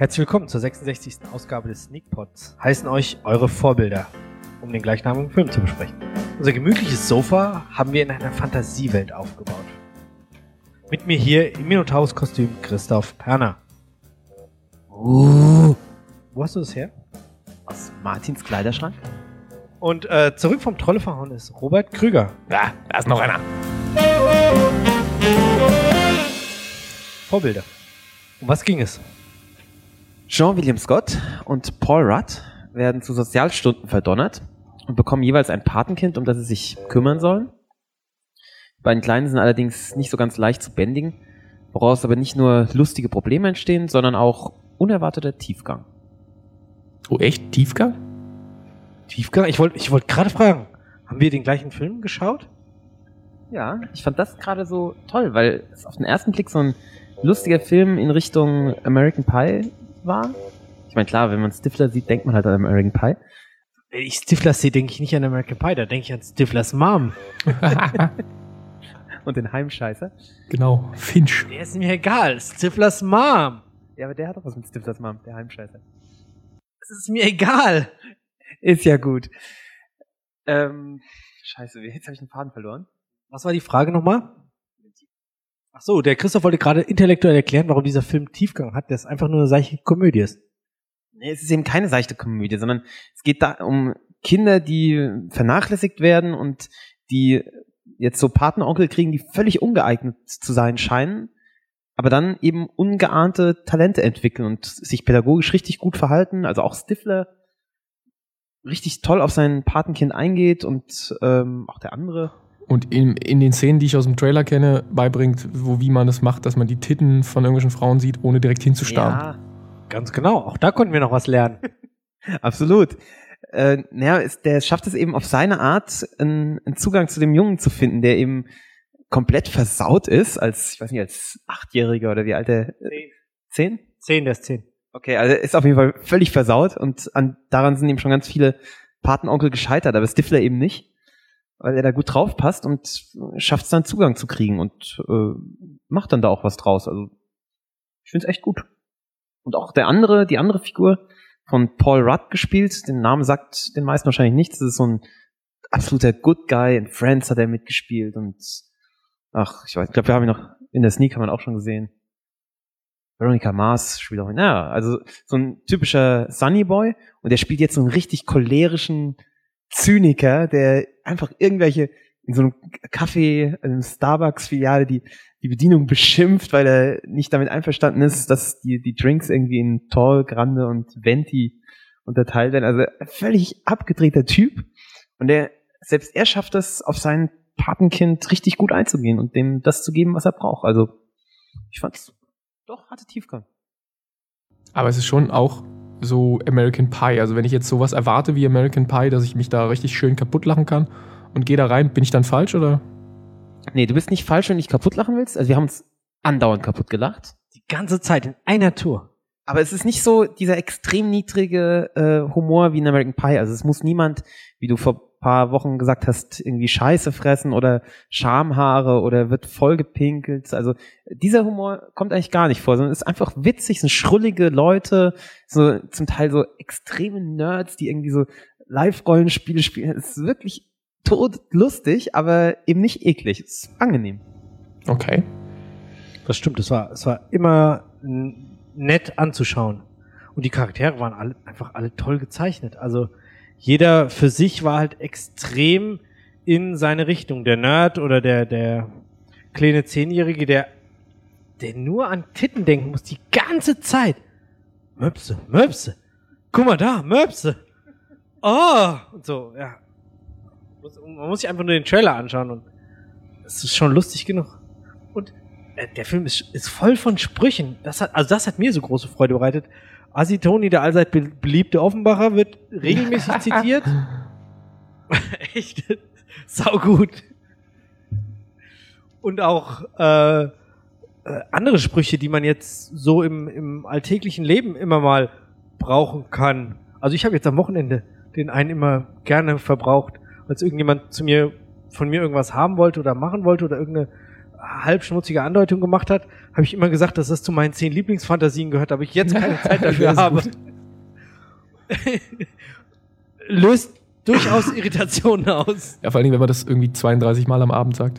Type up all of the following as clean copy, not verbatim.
Herzlich willkommen zur 66. Ausgabe des Sneakpods. Heißen euch eure Vorbilder, um den gleichnamigen Film zu besprechen. Unser gemütliches Sofa haben wir in einer Fantasiewelt aufgebaut. Mit mir hier im Minotaurus-Kostüm Christoph Perner. Wo hast du das her? Aus Martins Kleiderschrank. Und zurück vom Trolle verhauen ist Robert Krüger. Ja, da ist noch einer. Vorbilder. Um was ging es? Jean-William Scott und Paul Rudd werden zu Sozialstunden verdonnert und bekommen jeweils ein Patenkind, um das sie sich kümmern sollen. Die beiden Kleinen sind allerdings nicht so ganz leicht zu bändigen, woraus aber nicht nur lustige Probleme entstehen, sondern auch unerwarteter Tiefgang. Oh, echt? Tiefgang? Tiefgang? Ich wollte gerade fragen, haben wir den gleichen Film geschaut? Ja, ich fand das gerade so toll, weil es auf den ersten Blick so ein lustiger Film in Richtung American Pie war. Ich meine, klar, wenn man Stifler sieht, denkt man halt an American Pie. Wenn ich Stifler sehe, denke ich nicht an American Pie, da denke ich an Stiflers Mom. Und den Heimscheißer. Genau, Finch. Der ist mir egal, Stiflers Mom. Ja, aber der hat doch was mit Stiflers Mom, der Heimscheißer. Das ist mir egal. Ist ja gut. Scheiße, jetzt habe ich den Faden verloren. Was war die Frage nochmal? Ach so, der Christoph wollte gerade intellektuell erklären, warum dieser Film Tiefgang hat, der ist einfach nur eine seichte Komödie ist. Nee, es ist eben keine seichte Komödie, sondern es geht da um Kinder, die vernachlässigt werden und die jetzt so Patenonkel kriegen, die völlig ungeeignet zu sein scheinen, aber dann eben ungeahnte Talente entwickeln und sich pädagogisch richtig gut verhalten. Also auch Stifler richtig toll auf sein Patenkind eingeht und auch der andere. Und in den Szenen, die ich aus dem Trailer kenne, beibringt, wie man es macht, dass man die Titten von irgendwelchen Frauen sieht, ohne direkt hinzustarren. Ja, ganz genau, auch da konnten wir noch was lernen. absolut. Der schafft es eben auf seine Art, einen Zugang zu dem Jungen zu finden, der eben komplett versaut ist, als 8-Jähriger oder wie alt er? 10? 10, der ist 10. Okay, also er ist auf jeden Fall völlig versaut und daran sind eben schon ganz viele Patenonkel gescheitert, aber Stifler eben nicht, weil er da gut drauf passt und schafft es dann Zugang zu kriegen und macht dann da auch was draus. Also ich finde es echt gut. Und auch die andere Figur von Paul Rudd gespielt, den Namen sagt den meisten wahrscheinlich nichts, das ist so ein absoluter Good Guy, in Friends hat er mitgespielt und ich glaube, wir haben ihn noch in der Sneak, haben wir ihn auch schon gesehen. Veronica Mars spielt auch also so ein typischer Sunny Boy und der spielt jetzt so einen richtig cholerischen Zyniker, der einfach irgendwelche in so einem Café, in einem Starbucks-Filiale die Bedienung beschimpft, weil er nicht damit einverstanden ist, dass die Drinks irgendwie in Tall, Grande und Venti unterteilt werden. Also völlig abgedrehter Typ. Und selbst er schafft es, auf sein Patenkind richtig gut einzugehen und dem das zu geben, was er braucht. Also ich fand's doch, hatte Tiefgang. Aber es ist schon auch so American Pie. Also wenn ich jetzt sowas erwarte wie American Pie, dass ich mich da richtig schön kaputt lachen kann und gehe da rein, bin ich dann falsch, oder? Nee, du bist nicht falsch, wenn du dich kaputt lachen willst. Also wir haben uns andauernd kaputt gelacht. Die ganze Zeit in einer Tour. Aber es ist nicht so dieser extrem niedrige Humor wie in American Pie. Also es muss niemand, wie du vor ein paar Wochen gesagt hast, irgendwie Scheiße fressen oder Schamhaare oder wird vollgepinkelt. Also dieser Humor kommt eigentlich gar nicht vor, sondern es ist einfach witzig, sind schrullige Leute, so zum Teil so extreme Nerds, die irgendwie so Live-Rollenspiele spielen. Es ist wirklich todlustig, aber eben nicht eklig. Es ist angenehm. Okay. Das stimmt, es war immer nett anzuschauen. Und die Charaktere waren einfach alle toll gezeichnet. Also jeder für sich war halt extrem in seine Richtung. Der Nerd oder der kleine 10-Jährige, der nur an Titten denken muss, die ganze Zeit. Möpse, Möpse. Guck mal da, Möpse. Oh! Und so, ja. Man muss sich einfach nur den Trailer anschauen und es ist schon lustig genug. Und der Film ist voll von Sprüchen. Das hat mir so große Freude bereitet. Assi Toni, der allseits beliebte Offenbacher, wird regelmäßig zitiert. Echt saugut. Und auch andere Sprüche, die man jetzt so im alltäglichen Leben immer mal brauchen kann. Also ich habe jetzt am Wochenende den einen immer gerne verbraucht, als irgendjemand von mir irgendwas haben wollte oder machen wollte oder irgendeine halbschmutzige Andeutungen gemacht hat, habe ich immer gesagt, dass das zu meinen 10 Lieblingsfantasien gehört, aber ich jetzt keine Zeit dafür habe. Löst durchaus Irritationen aus. Ja, vor allen Dingen, wenn man das irgendwie 32 Mal am Abend sagt.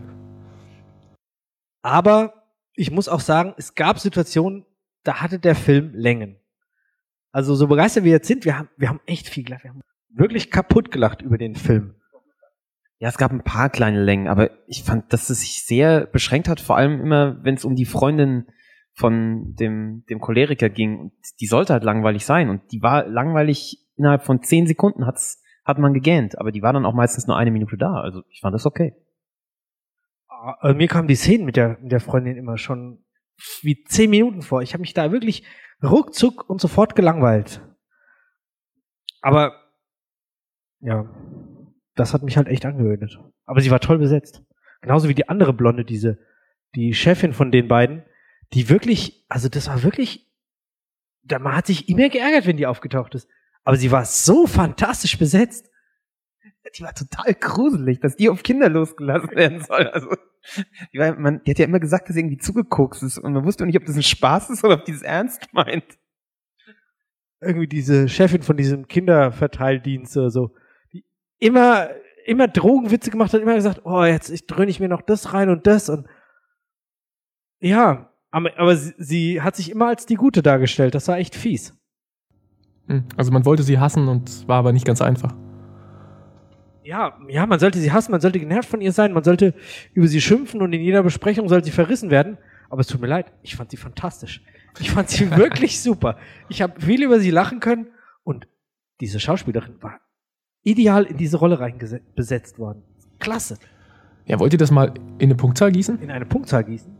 Aber ich muss auch sagen, es gab Situationen, da hatte der Film Längen. Also so begeistert wir jetzt sind, wir haben echt viel gelacht. Wir haben wirklich kaputt gelacht über den Film. Ja, es gab ein paar kleine Längen, aber ich fand, dass es sich sehr beschränkt hat, vor allem immer, wenn es um die Freundin von dem Choleriker ging. Und die sollte halt langweilig sein. Und die war langweilig, innerhalb von 10 Sekunden hat man gegähnt. Aber die war dann auch meistens nur 1 Minute da. Also ich fand das okay. Also mir kamen die Szenen mit der Freundin immer schon wie 10 Minuten vor. Ich habe mich da wirklich ruckzuck und sofort gelangweilt. Aber ja, das hat mich halt echt angewöhnt. Aber sie war toll besetzt. Genauso wie die andere Blonde, die Chefin von den beiden, die wirklich, also das war wirklich, man hat sich immer geärgert, wenn die aufgetaucht ist. Aber sie war so fantastisch besetzt. Die war total gruselig, dass die auf Kinder losgelassen werden soll. Also, die hat ja immer gesagt, dass sie irgendwie zugekokst ist. Und man wusste auch nicht, ob das ein Spaß ist oder ob die das ernst meint. Irgendwie diese Chefin von diesem Kinderverteildienst oder so, die immer Drogenwitze gemacht hat, immer gesagt, oh, jetzt dröhne ich mir noch das rein und das. Und ja, aber sie hat sich immer als die Gute dargestellt. Das war echt fies. Also man wollte sie hassen und war aber nicht ganz einfach. Ja, man sollte sie hassen, man sollte genervt von ihr sein, man sollte über sie schimpfen und in jeder Besprechung sollte sie verrissen werden. Aber es tut mir leid, ich fand sie fantastisch. Ich fand sie wirklich super. Ich habe viel über sie lachen können und diese Schauspielerin war ideal in diese Rolle besetzt worden. Klasse. Ja, wollt ihr das mal in eine Punktzahl gießen? In eine Punktzahl gießen?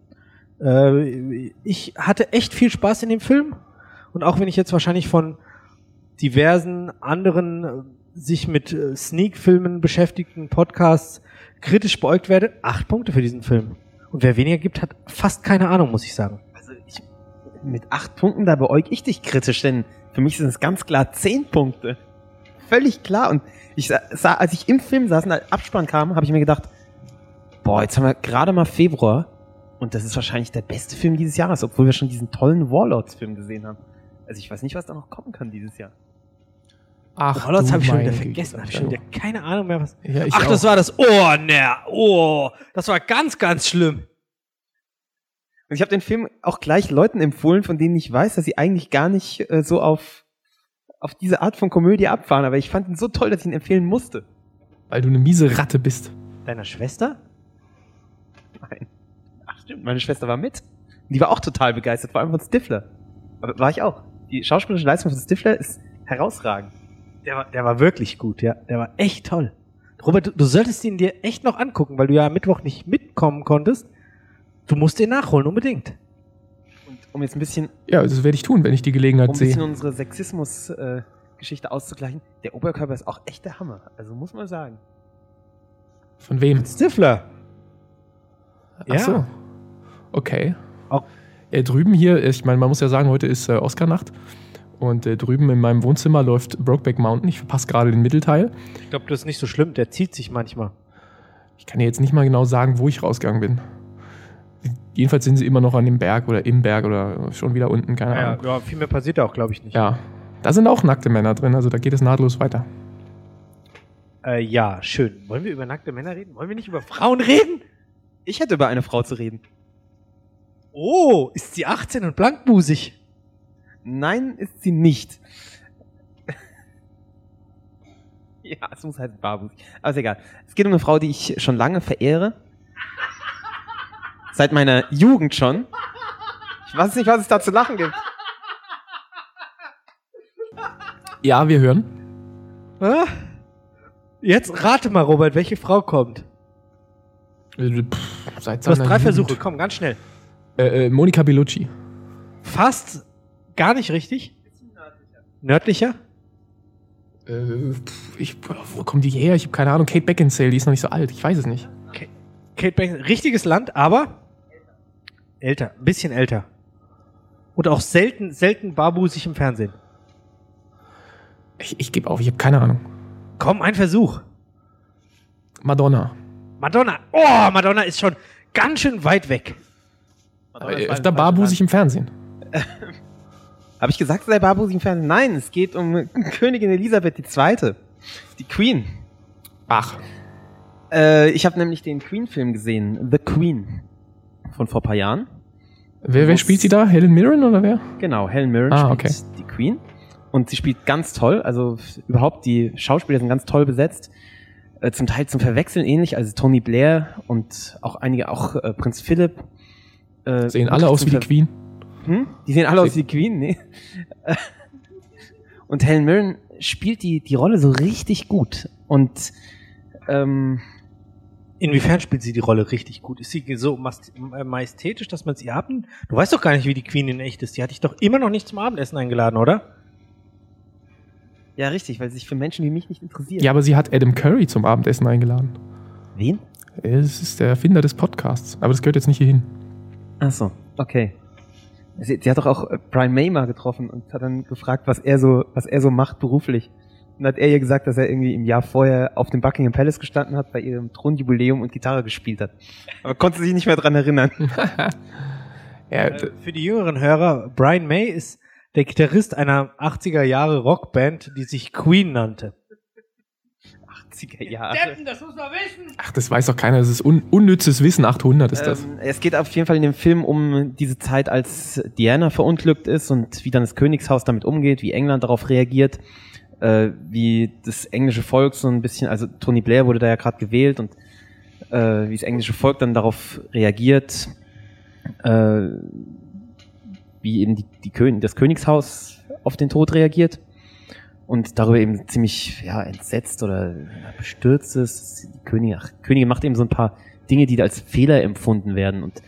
Ich hatte echt viel Spaß in dem Film und auch wenn ich jetzt wahrscheinlich von diversen anderen sich mit Sneak-Filmen beschäftigten Podcasts kritisch beäugt werde, 8 Punkte für diesen Film. Und wer weniger gibt, hat fast keine Ahnung, muss ich sagen. Also mit 8 Punkten, da beäuge ich dich kritisch, denn für mich sind es ganz klar 10 Punkte. Völlig klar. Und ich sah, als ich im Film saß und der Abspann kam, habe ich mir gedacht, boah, jetzt haben wir gerade mal Februar und das ist wahrscheinlich der beste Film dieses Jahres, obwohl wir schon diesen tollen Warlords-Film gesehen haben. Also ich weiß nicht, was da noch kommen kann dieses Jahr. Ach, Warlords habe ich schon wieder meine vergessen. Güte. Habe ich schon wieder keine Ahnung mehr, was. Ja, ich Ach, auch. das war das. Das war ganz, ganz schlimm. Und ich habe den Film auch gleich Leuten empfohlen, von denen ich weiß, dass sie eigentlich gar nicht so auf diese Art von Komödie abfahren. Aber ich fand ihn so toll, dass ich ihn empfehlen musste. Weil du eine miese Ratte bist. Deiner Schwester? Nein. Ach stimmt, meine Schwester war mit. Die war auch total begeistert, vor allem von Stifler. Aber war ich auch. Die schauspielerische Leistung von Stifler ist herausragend. Der war wirklich gut, ja. Der war echt toll. Robert, du solltest ihn dir echt noch angucken, weil du ja am Mittwoch nicht mitkommen konntest. Du musst ihn nachholen, unbedingt. Und um jetzt ein bisschen, Ja, das werde ich tun, wenn ich die Gelegenheit sehe. unsere Sexismus-Geschichte auszugleichen, der Oberkörper ist auch echt der Hammer. Also muss man sagen. Von wem? Stifler. Ach so. Okay. Auch- Drüben hier, ich meine, man muss ja sagen, heute ist Oscar-Nacht. Und drüben in meinem Wohnzimmer läuft Brokeback Mountain. Ich verpasse gerade den Mittelteil. Ich glaube, das ist nicht so schlimm. Der zieht sich manchmal. Ich kann dir jetzt nicht mal genau sagen, wo ich rausgegangen bin. Jedenfalls sind sie immer noch an dem Berg oder im Berg oder schon wieder unten, keine Ahnung. Ja, viel mehr passiert da auch, glaube ich, nicht. Ja, da sind auch nackte Männer drin, also da geht es nahtlos weiter. Ja, schön. Wollen wir über nackte Männer reden? Wollen wir nicht über Frauen reden? Ich hätte über eine Frau zu reden. Oh, ist sie 18 und blankbusig? Nein, ist sie nicht. Ja, es muss halt barbusig. Aber ist egal. Es geht um eine Frau, die ich schon lange verehre. Seit meiner Jugend schon. Ich weiß nicht, was es da zu lachen gibt. Ja, wir hören. Hä? Jetzt rate mal, Robert, welche Frau kommt. Seit Du hast seiner 3 Jugend. Versuche, komm, ganz schnell. Monica Bellucci. Fast gar nicht richtig. Nördlicher? Wo kommen die her? Ich habe keine Ahnung. Kate Beckinsale, die ist noch nicht so alt. Ich weiß es nicht. Kate Beckinsale, richtiges Land, aber älter, ein bisschen älter. Und auch selten barbusig im Fernsehen. Ich gebe auf, ich habe keine Ahnung. Komm, ein Versuch. Madonna. Madonna. Oh, Madonna ist schon ganz schön weit weg. Öfter barbusig im Fernsehen. Habe ich gesagt, sei barbusig im Fernsehen? Nein, es geht um Königin Elisabeth II., die Queen. Ach. Ich habe nämlich den Queen-Film gesehen, The Queen, von vor ein paar Jahren. Wer spielt sie da? Helen Mirren oder wer? Genau, Helen Mirren spielt die Queen. Und sie spielt ganz toll, also überhaupt die Schauspieler sind ganz toll besetzt. Zum Teil zum Verwechseln ähnlich, also Tony Blair und auch einige, Prinz Philipp. Sehen alle aus wie die Queen? Die sehen alle aus wie die Queen, nee. Und Helen Mirren spielt die Rolle so richtig gut. Und inwiefern spielt sie die Rolle richtig gut? Ist sie so majestätisch, dass man sie haben? Du weißt doch gar nicht, wie die Queen in echt ist. Die hatte ich doch immer noch nicht zum Abendessen eingeladen, oder? Ja, richtig, weil sie sich für Menschen wie mich nicht interessiert. Ja, aber sie hat Adam Curry zum Abendessen eingeladen. Wen? Es ist der Erfinder des Podcasts. Aber das gehört jetzt nicht hier hin. Ach so, okay. Sie hat doch auch Brian May mal getroffen und hat dann gefragt, was er so macht beruflich. Und hat er ihr gesagt, dass er irgendwie im Jahr vorher auf dem Buckingham Palace gestanden hat, bei ihrem Thronjubiläum und Gitarre gespielt hat. Aber konnte sich nicht mehr dran erinnern. Für die jüngeren Hörer, Brian May ist der Gitarrist einer 80er Jahre Rockband, die sich Queen nannte. 80er Jahre. Das muss man wissen. Ach, das weiß doch keiner. Das ist unnützes Wissen. 800 ist das. Es geht auf jeden Fall in dem Film um diese Zeit, als Diana verunglückt ist und wie dann das Königshaus damit umgeht, wie England darauf reagiert, wie das englische Volk so ein bisschen, also Tony Blair wurde da ja gerade gewählt und wie das englische Volk dann darauf reagiert, wie eben das Königshaus auf den Tod reagiert und darüber eben ziemlich entsetzt oder bestürzt ist. Die Königin macht eben so ein paar Dinge, die da als Fehler empfunden werden und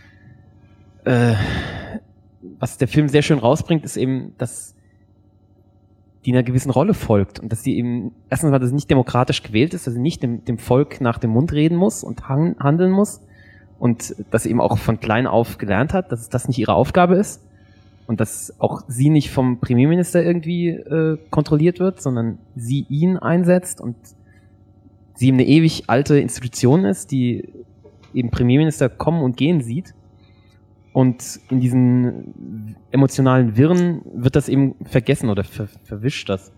was der Film sehr schön rausbringt, ist eben, dass die einer gewissen Rolle folgt und dass sie eben erstens mal, dass sie nicht demokratisch gewählt ist, dass sie nicht dem Volk nach dem Mund reden muss und handeln muss und dass sie eben auch von klein auf gelernt hat, dass das nicht ihre Aufgabe ist und dass auch sie nicht vom Premierminister irgendwie kontrolliert wird, sondern sie ihn einsetzt und sie eben eine ewig alte Institution ist, die eben Premierminister kommen und gehen sieht. Und in diesen emotionalen Wirren wird das eben vergessen oder verwischt das.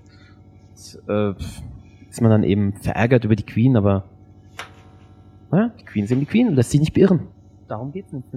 Ist man dann eben verärgert über die Queen, aber die Queen ist eben die Queen und lässt sich nicht beirren. Darum geht's nicht.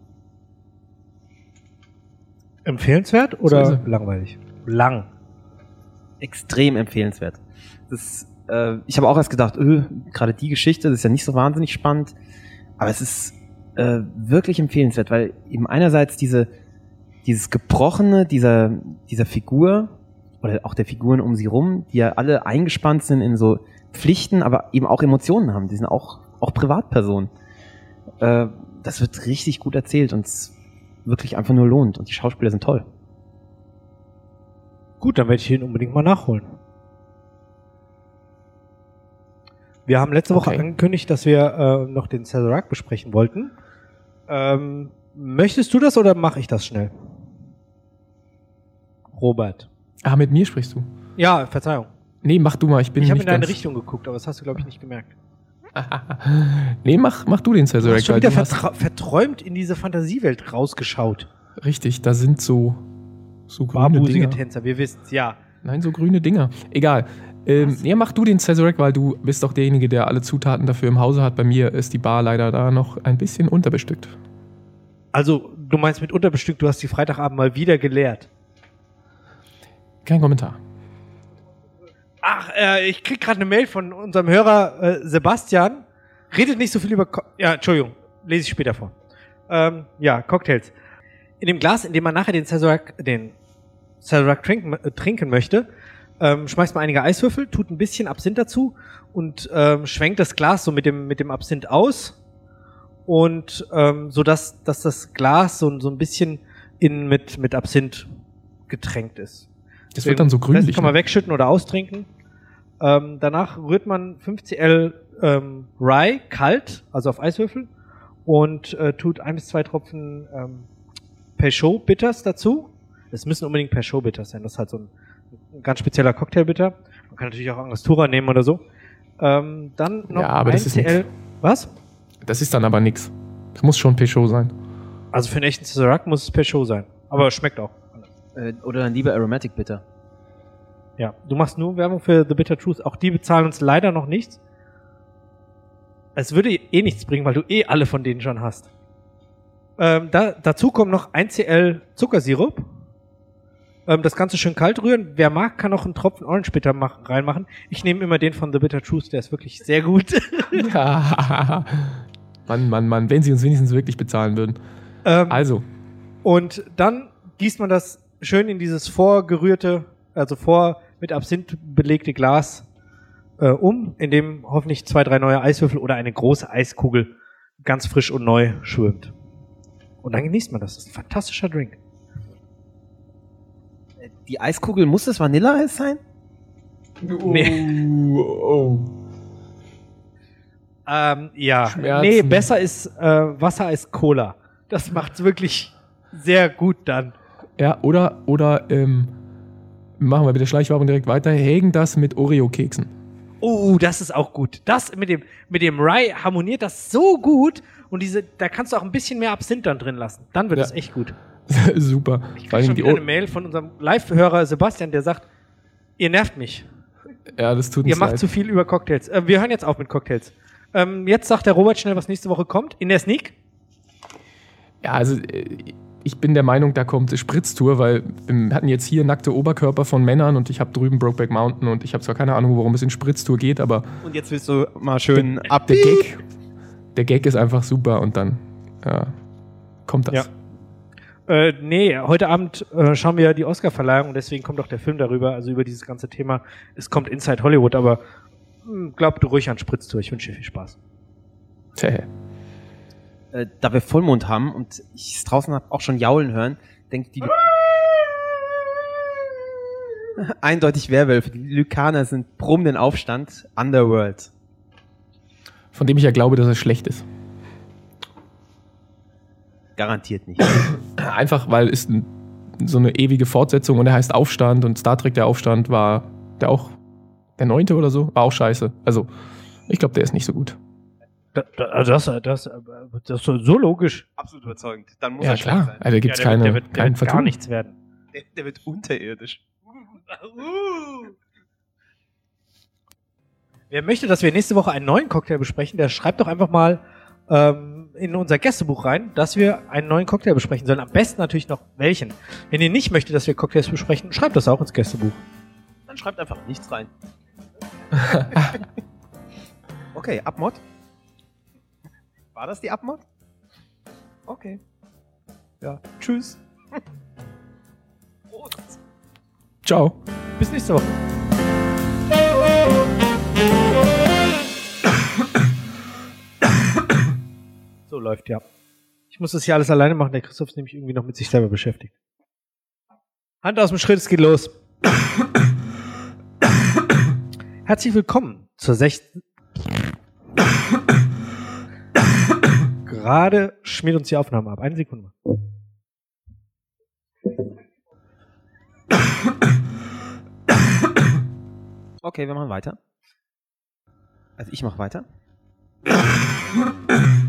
Empfehlenswert oder langweilig? Lang. Extrem empfehlenswert. Ich habe auch erst gedacht, gerade die Geschichte, das ist ja nicht so wahnsinnig spannend, aber es ist wirklich empfehlenswert, weil eben einerseits dieses Gebrochene dieser Figur oder auch der Figuren um sie rum, die ja alle eingespannt sind in so Pflichten, aber eben auch Emotionen haben, die sind auch Privatpersonen. Das wird richtig gut erzählt und es wirklich einfach nur lohnt und die Schauspieler sind toll. Gut, dann werde ich ihn unbedingt mal nachholen. Wir haben letzte Woche angekündigt, dass wir noch den Sazerac besprechen wollten. Möchtest du das oder mache ich das schnell? Robert. Mit mir sprichst du? Ja, Verzeihung. Nee, mach du mal. Ich habe in deine Richtung geguckt, aber das hast du, glaube ich, nicht gemerkt. Nee, mach du den Sazerac. Du hast schon wieder verträumt in diese Fantasiewelt rausgeschaut. Richtig, da sind so grüne Dinger. Tänzer, wir wissen's, ja. Nein, so grüne Dinger. Egal. Mach du den Sazerac, weil du bist doch derjenige, der alle Zutaten dafür im Hause hat. Bei mir ist die Bar leider da noch ein bisschen unterbestückt. Also, du meinst mit unterbestückt, du hast die Freitagabend mal wieder geleert? Kein Kommentar. Ach, ich krieg gerade eine Mail von unserem Hörer Sebastian. Redet nicht so viel über... Entschuldigung, lese ich später vor. Cocktails. In dem Glas, in dem man nachher den Sazerac trinken möchte, schmeißt man einige Eiswürfel, tut ein bisschen Absinth dazu und schwenkt das Glas so mit dem Absinth aus und so dass das Glas so ein bisschen mit Absinth getränkt ist. Das wird dann so grünlich. Das kann man wegschütten oder austrinken. Danach rührt man 5 cl Rye kalt, also auf Eiswürfel und tut 1 bis 2 Tropfen Peugeot Bitters dazu. Es müssen unbedingt Peugeot Bitters sein. Das ist halt so ein ganz spezieller Cocktailbitter. Man kann natürlich auch Angostura nehmen oder so. Dann noch aber 1 das ist cl... nix. Was? Das ist dann aber nix. Es muss schon Peugeot sein. Also für einen echten Ciroc muss es Peugeot sein. Aber schmeckt auch. Oder dann lieber Aromatic Bitter. Ja, du machst nur Werbung für The Bitter Truth. Auch die bezahlen uns leider noch nichts. Es würde eh nichts bringen, weil du eh alle von denen schon hast. Dazu kommt noch 1cl Zuckersirup. Das Ganze schön kalt rühren. Wer mag, kann noch einen Tropfen Orange Bitter reinmachen. Ich nehme immer den von The Bitter Truth, der ist wirklich sehr gut. Ja. Mann, wenn sie uns wenigstens wirklich bezahlen würden. Also. Und dann gießt man das schön in dieses vorgerührte, also mit Absinth belegte Glas in dem hoffentlich 2, 3 neue Eiswürfel oder eine große Eiskugel ganz frisch und neu schwimmt. Und dann genießt man das. Das ist ein fantastischer Drink. Die Eiskugel, muss das Vanilleeis sein? Nee. Oh. Ja. Schmerzen. Nee, besser ist Wasser als Cola. Das macht's wirklich sehr gut dann. Ja, oder machen wir mit der Schleichwerbung direkt weiter. Hägen das mit Oreo-Keksen. Oh, das ist auch gut. Das mit dem Rye harmoniert das so gut. Und da kannst du auch ein bisschen mehr Absinth dann drin lassen. Dann wird es echt gut. Super. Ich krieg schon wieder eine Mail von unserem Live-Hörer Sebastian, der sagt, ihr nervt mich. Ja, das tut uns Ihr macht leid. zu viel über Cocktails. Wir hören jetzt auf mit Cocktails. Jetzt sagt der Robert schnell, was nächste Woche kommt. In der Sneak. Ja, also ich bin der Meinung, da kommt Spritztour, weil wir hatten jetzt hier nackte Oberkörper von Männern und ich habe drüben Brokeback Mountain und ich habe zwar keine Ahnung, worum es in Spritztour geht, aber Und jetzt willst du mal schön ab. der Gag ist einfach super und dann kommt das. Ja. Nee, heute Abend schauen wir die Oscar-Verleihung und deswegen kommt auch der Film darüber, also über dieses ganze Thema. Es kommt Inside Hollywood, aber glaub du ruhig an Spritztour. Ich wünsche dir viel Spaß. Da wir Vollmond haben und ich es draußen auch schon jaulen hören, denkt die eindeutig Werwölfe. Die Lykaner sind brummenden Aufstand. Underworld. Von dem ich ja glaube, dass er schlecht ist. Garantiert nicht. Einfach, weil es so eine ewige Fortsetzung und er heißt Aufstand und Star Trek der Aufstand war der auch der 9. oder so, war auch scheiße. Also, ich glaube, der ist nicht so gut. Das ist so logisch. Absolut überzeugend. Dann muss Ja, er klar. sein. Also, da gibt es der keinen wird gar Vertun. nichts werden. Der wird unterirdisch. Wer möchte, dass wir nächste Woche einen neuen Cocktail besprechen, der schreibt doch einfach mal in unser Gästebuch rein, dass wir einen neuen Cocktail besprechen sollen. Am besten natürlich noch welchen. Wenn ihr nicht möchtet, dass wir Cocktails besprechen, schreibt das auch ins Gästebuch. Dann schreibt einfach nichts rein. Okay, Abmod. War das die Abmod? Okay. Ja, tschüss. Prost. Ciao. Bis nächste Woche. So läuft ja. Ich muss das hier alles alleine machen. Der Christoph ist nämlich irgendwie noch mit sich selber beschäftigt. Hand aus dem Schritt, es geht los. Herzlich willkommen zur 6. Gerade schmiert uns die Aufnahme ab. Eine Sekunde. Okay, wir machen weiter. Also ich mache weiter.